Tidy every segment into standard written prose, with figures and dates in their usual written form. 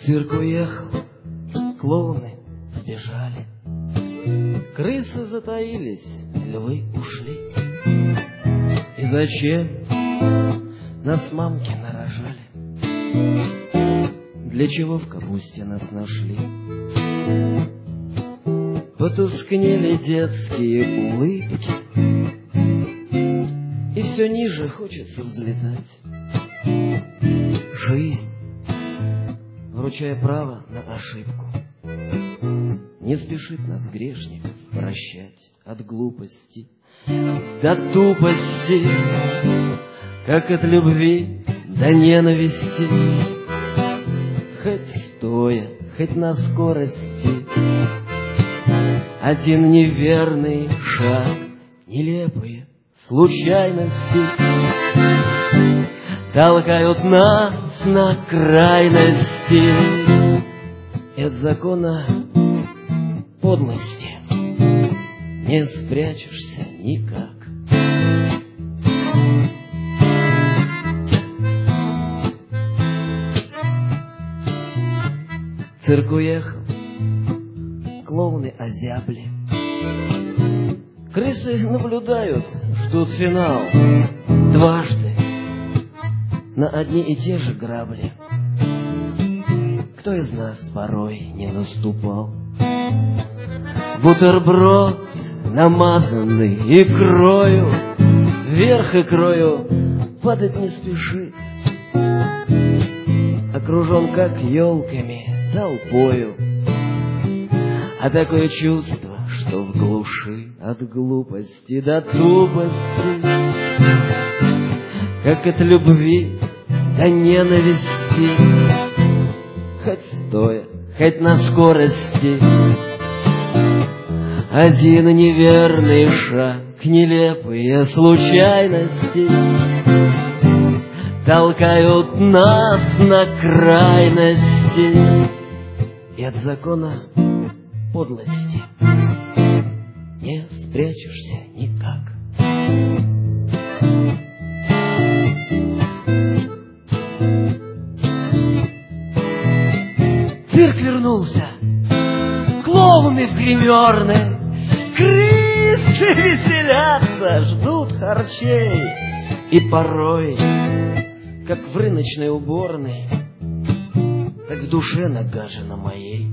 Цирк уехал, клоуны сбежали, крысы затаились, львы ушли. И зачем нас мамки нарожали? Для чего в капусте нас нашли? Потускнели детские улыбки, и все ниже хочется взлетать. Жизнь, вручая право на ошибку, не спешит нас, грешников, прощать от глупости до тупости, как от любви до ненависти. Хоть стоя, хоть на скорости, один неверный шаг, нелепые случайности толкают нас на крайности. И от закона подлости не спрячешься никак. Цирк уехал, клоуны озябли, крысы наблюдают, ждут финал. Дважды на одни и те же грабли кто из нас порой не наступал? Бутерброд, намазанный икрою, вверх икрою падать не спешит, окружен как елками толпою. А такое чувство, что в глуши от глупости до тупости, как от любви до ненависти, хоть стоя, хоть на скорости, один неверный шаг, нелепые случайности толкают нас на крайности. И от закона подлости не спрячешься никак. Цирк вернулся, клоуны в гримерной, крысы веселятся, ждут харчей. И порой, как в рыночной уборной, так в душе нагажена моей.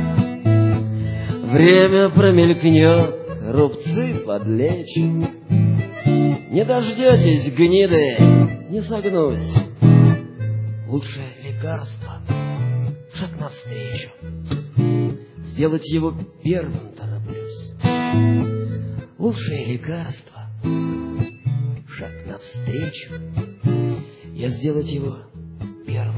Время промелькнет, рубцы подлечит. Не дождетесь, гниды, не согнусь. Лучшее лекарство — шаг навстречу. Сделать его первым тороплюсь. Лучшее лекарство — шаг навстречу. Я сделать его первым